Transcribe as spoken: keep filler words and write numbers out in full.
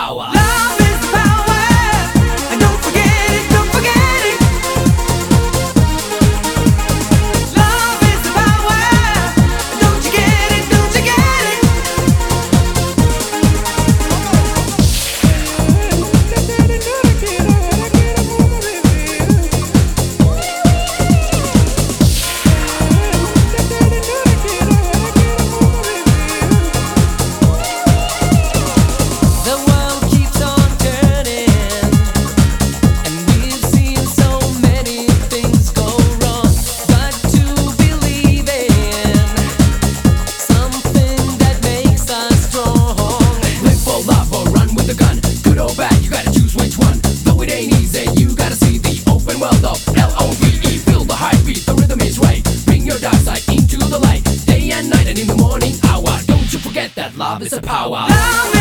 power. Love is the power, and don't forget it, don't forget it. Love is the power, don't you get it, don't you get it. The world keeps on turning, and we've seen so many things go wrong. Got to believe in something that makes us strong. Live for love or run with a gun. Good or bad, you gotta choose which one. Though it ain't easy, you gotta see the open world of L O V E. Feel the heartbeat, the rhythm is right. Bring your dark side into the light. Day and night and in the morning hour. Don't you forget that love is a power. Love